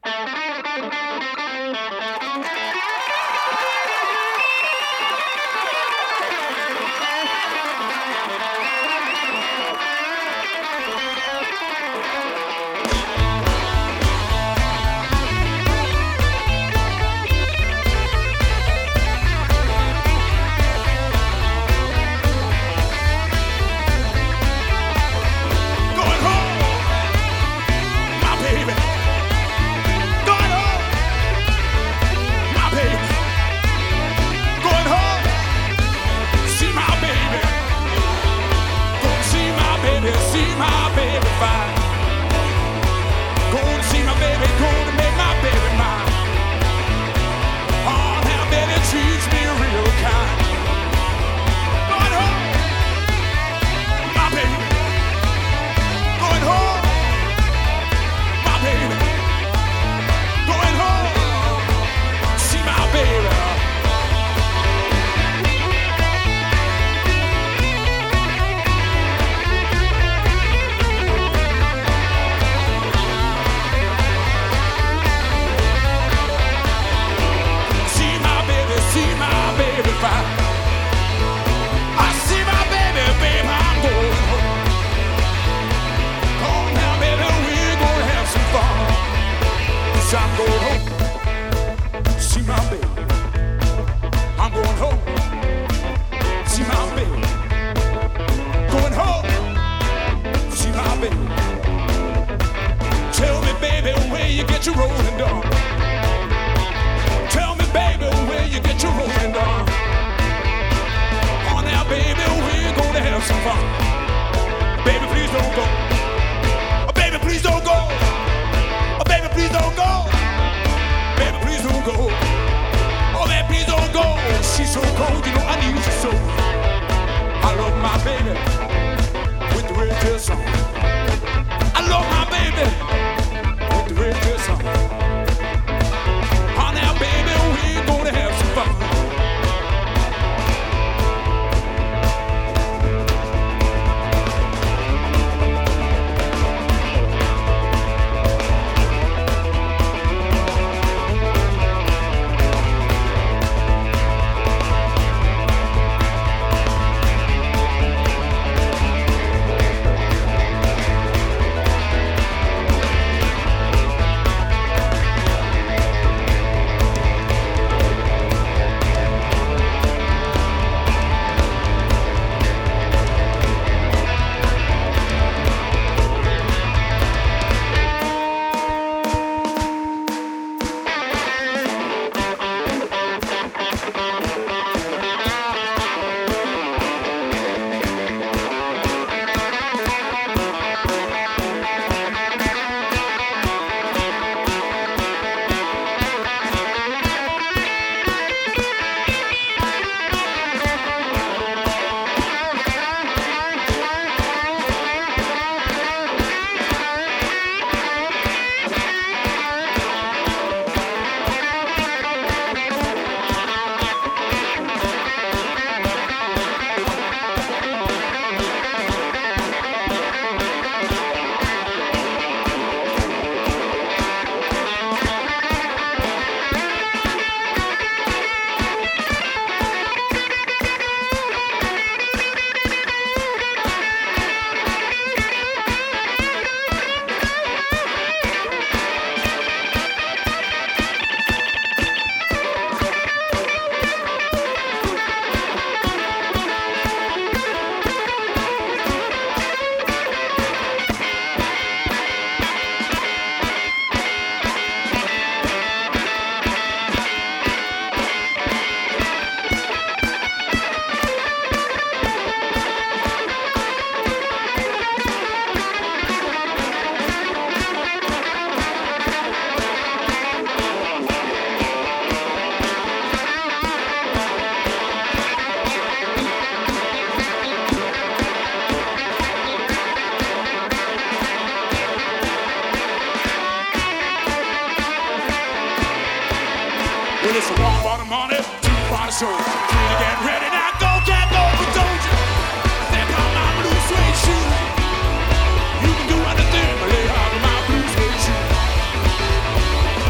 It's a one for the money, two for the show. Three to get ready now, go, cat, go, but don't you? Step on my blue suede shoe. You can do anything, but lay out with my blue suede shoe.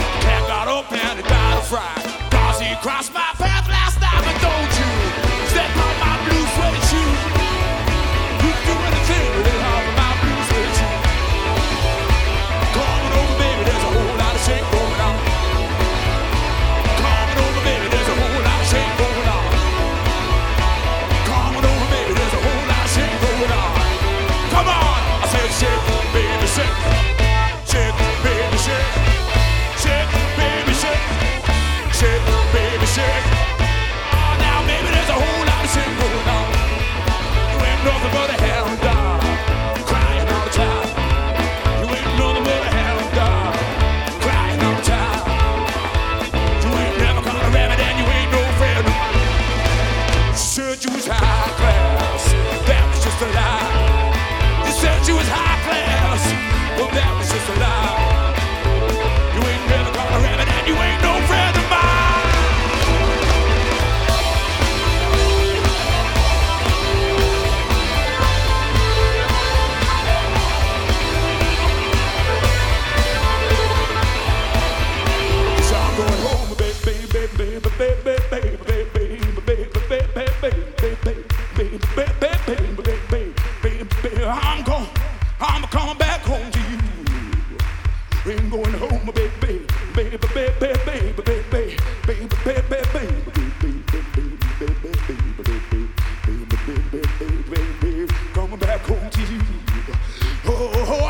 sin. Oh, now maybe there's a whole lot of sin going on. You ain't nothing but a hound dog, crying all the time. You ain't nothing but a hound dog, crying all the time. You ain't never caught a rabbit and you ain't no friend. You said you was high class, that was just a lie. You said you was high class, well that was just a lie. You ain't never caught a rabbit and you ain't no friend of mine. So I'm going home, baby, baby, baby, baby, baby, baby, baby, baby, I'm coming back home to you. Ain't going home, baby, baby, baby, baby, baby, baby, coming back home to you. Oh,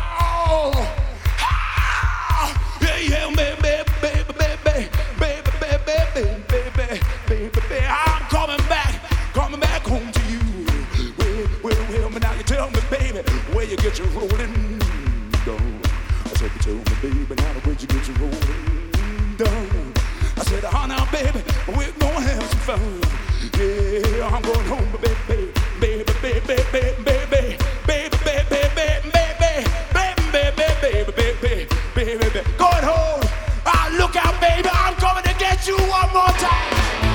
yeah, yeah, baby, baby, baby, baby, baby, baby, baby, I'm coming back home to you. Well, but now you tell me, baby, where you get your rolling down. I said, you tell me, baby, now where you get your rolling down. I said, now, baby, we're gonna have some fun. Yeah, I'm going home, baby, baby, baby, baby, baby, baby, baby, baby, baby, going home. Look out, baby, I'm coming to get you one more time.